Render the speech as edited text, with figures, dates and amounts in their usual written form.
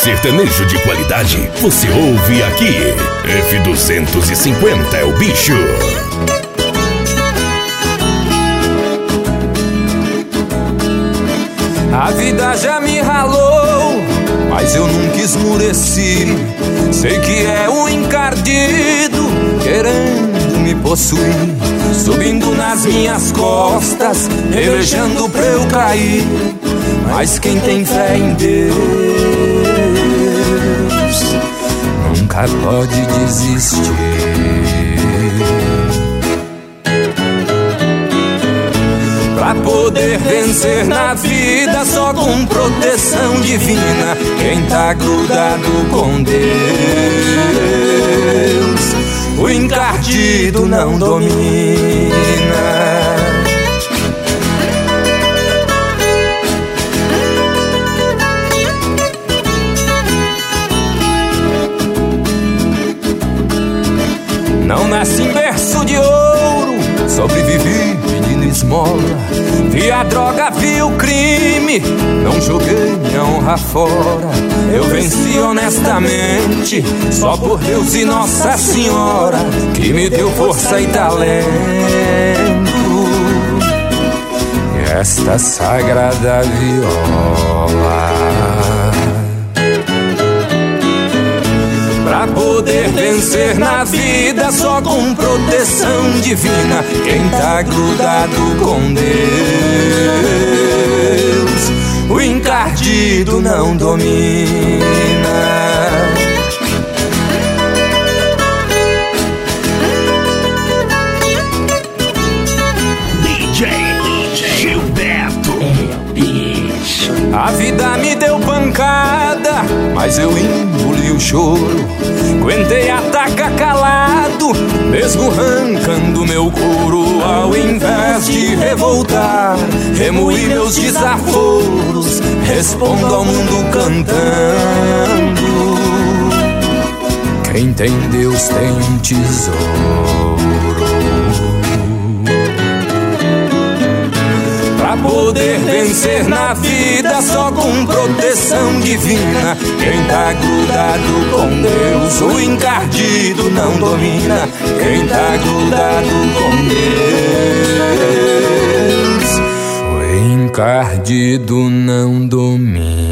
Sertanejo de qualidade, você ouve aqui. F250 é o bicho. A vida já me ralou, mas eu nunca esmureci. Sei que é o encardido querendo me possuir, subindo nas minhas costas, pelejando pra eu cair. Mas quem tem fé em Deus nunca pode desistir. Pra poder vencer na vida só com proteção divina, quem tá grudado com Deus, o encardido não domina. Não nasci em berço de ouro, sobrevivi pedindo esmola. Vi a droga, vi o crime, não joguei minha honra fora. Eu venci honestamente, só por Deus e Nossa Senhora, que me deu força e talento. E esta sagrada viola, pra poder vencer na vida só com proteção divina, quem tá grudado com Deus, o encardido não domina. DJ Gilberto. Bicho. A vida me deu pancada, mas eu engoli o choro. Aguentei a taca calado, mesmo arrancando meu couro. Ao invés de revoltar, remoí meus desaforos, respondo ao mundo cantando. Quem tem Deus tem um tesouro. Pra poder vencer na vida só com proteção divina, quem tá grudado com Deus, o encardido não domina. Quem tá grudado com Deus, o encardido não domina.